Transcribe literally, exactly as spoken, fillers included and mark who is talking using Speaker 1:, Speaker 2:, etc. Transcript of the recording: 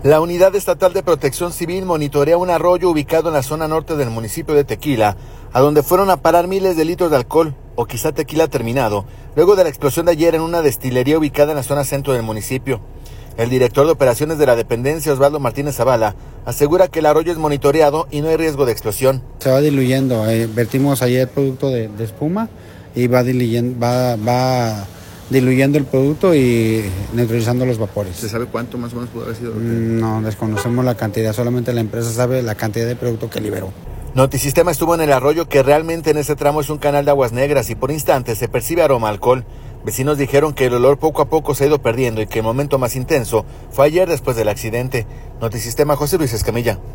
Speaker 1: La Unidad Estatal de Protección Civil monitorea un arroyo ubicado en la zona norte del municipio de Tequila, a donde fueron a parar miles de litros de alcohol, o quizá tequila terminado, luego de la explosión de ayer en una destilería ubicada en la zona centro del municipio. El director de operaciones de la dependencia, Osvaldo Martínez Zavala, asegura que el arroyo es monitoreado y no hay riesgo de explosión.
Speaker 2: Se va diluyendo, eh, vertimos ayer producto de, de espuma y va diluyendo, va, va diluyendo el producto y neutralizando los vapores.
Speaker 1: ¿Se sabe cuánto más o menos pudo haber sido?
Speaker 2: No, desconocemos la cantidad, solamente la empresa sabe la cantidad de producto que liberó.
Speaker 1: Notisistema estuvo en el arroyo, que realmente en ese tramo es un canal de aguas negras y por instantes se percibe aroma a alcohol. Vecinos dijeron que el olor poco a poco se ha ido perdiendo y que el momento más intenso fue ayer después del accidente. Notisistema, José Luis Escamilla.